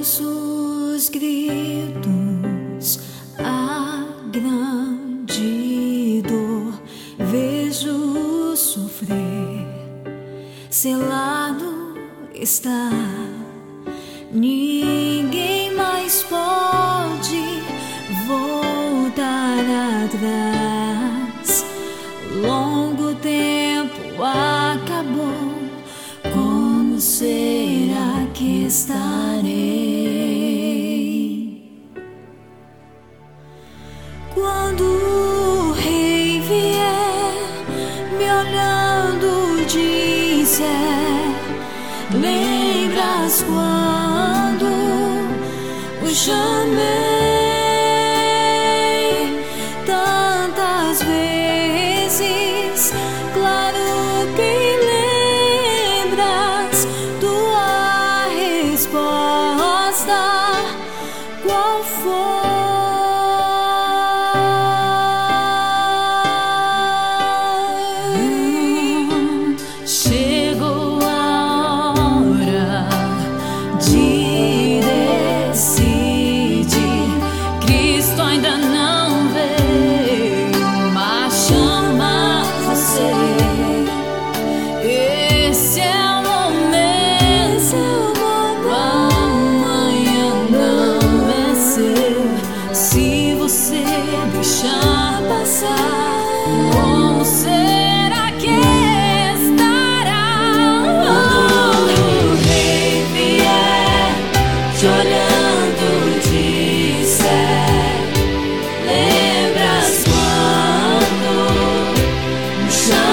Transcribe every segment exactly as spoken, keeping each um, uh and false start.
ouço os gritos, a grande dor, vejo sofrer, selado está. Ninguém mais pode voltar atrás. Longo tempo acabou. Como será que estarei quando o rei vier, me olhando disser: lembras quando o chamei tantas vezes? Claro que lembras. Tua resposta qual foi? Hum, chegou a hora de decidir. Cristo ainda não veio, mas chama você. Esse é o momento, o amanhã não é seu. Se você deixar passar, como será que estará? Quando o rei vier, te olhando disser: lembras quando me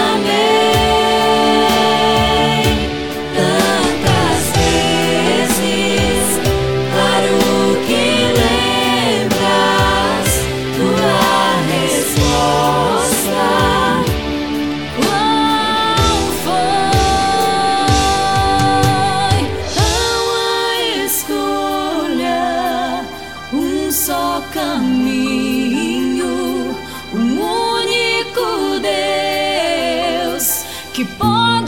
chamei tantas vezes? Claro que lembras. Tua resposta qual foi? Há uma escolha, um só caminho, um único Deus que pode